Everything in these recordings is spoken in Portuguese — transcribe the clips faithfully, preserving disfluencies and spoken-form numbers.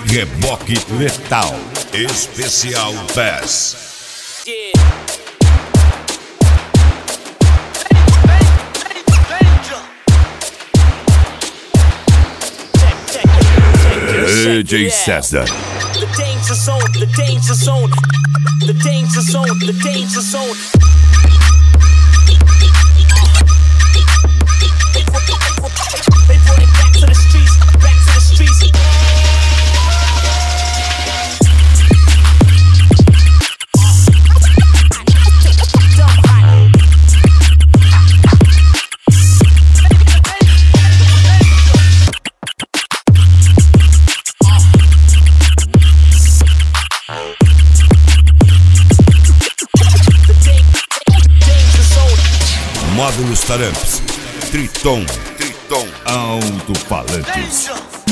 Reboque Letal Especial Bass. D J César. The danger zone, the danger zone, the danger zone, the danger zone. They brought it back to the streets, back to the streets. Módulos Taramps, Triton, Triton, alto-falantes.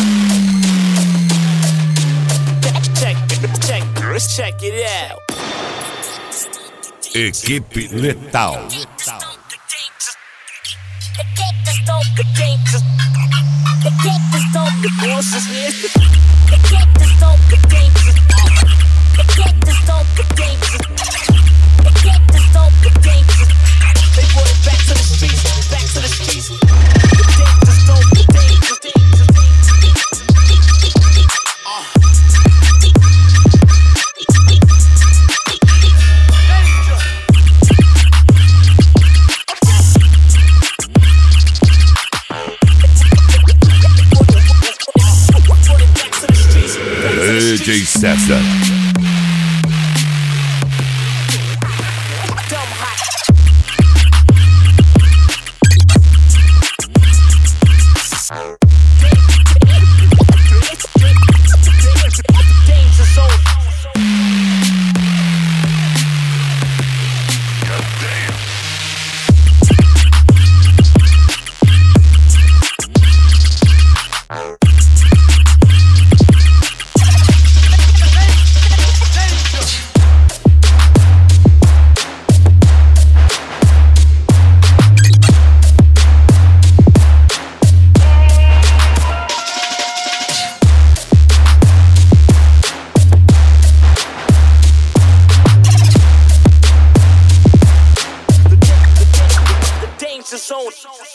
Check, check, check it out. Equipe Letal. They brought it back to the streets, back to the streets. The danger zone, the danger, danger, D J César. zone.